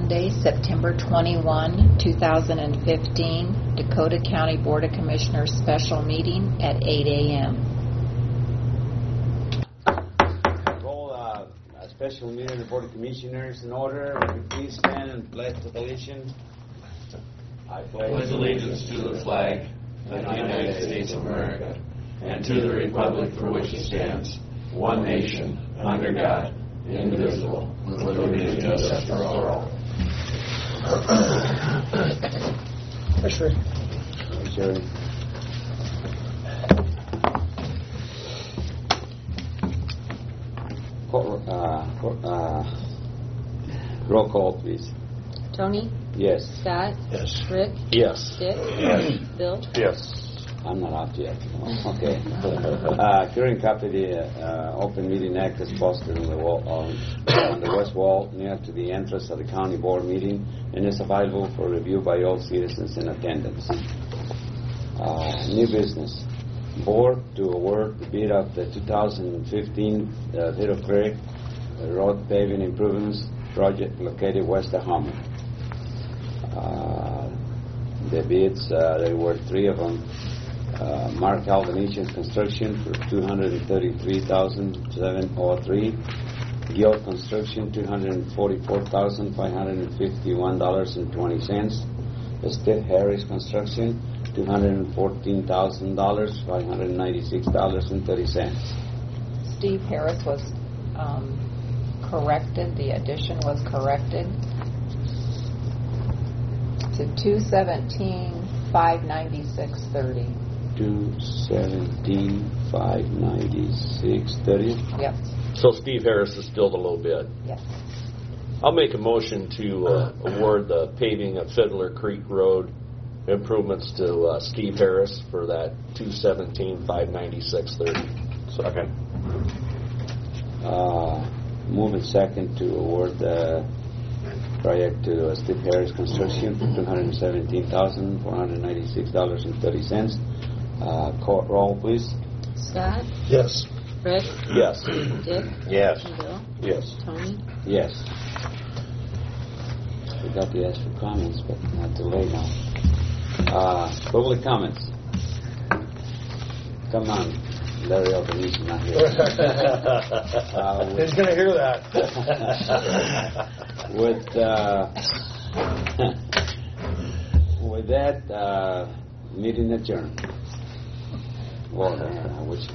Monday, September 21, 2015, Dakota County Board of Commissioners special meeting at 8 a.m. Call a special meeting of the Board of Commissioners in order. Would you please stand and pledge allegiance? I pledge allegiance to the flag of the United States of America and to the republic for which it stands, one nation, under God, indivisible, with liberty and justice for all. Sure. Roll call, please. Tony? Yes. Scott? Yes. Rick? Yes. Dick? Yes. Bill? Yes. I'm not out yet. Okay. Hearing copy of the Open Meeting Act is posted on the wall, on the west wall near to the entrance of the county board meeting and is available for review by all citizens in attendance. New business. Board to award the bid of the 2015 Vito Creek Road Paving Improvements Project located west of Homer. The bids, there were three of them. Mark Albanesian Construction for $233,703. Guild Construction $244,551.20. Steve Harris Construction $214,000, $596.30. Steve Harris was corrected. The addition was corrected to $217,596.30. $217,596.30. Yep. So Steve Harris is still the low bid. Yes. I'll make a motion to award the paving of Fiddler Creek Road improvements to Steve Harris for that $217,596.30. Second. Move in second to award the project to Steve Harris Construction for $217,496.30. Call roll, please. Scott? Yes. Rick? Yes. Dick? Yes. Bill? Yes. Tony? Yes. We got to ask for comments, but not too late now. Public comments. Come on, Larry Albanese not here. He's going to hear that. With that, meeting adjourned. Well, which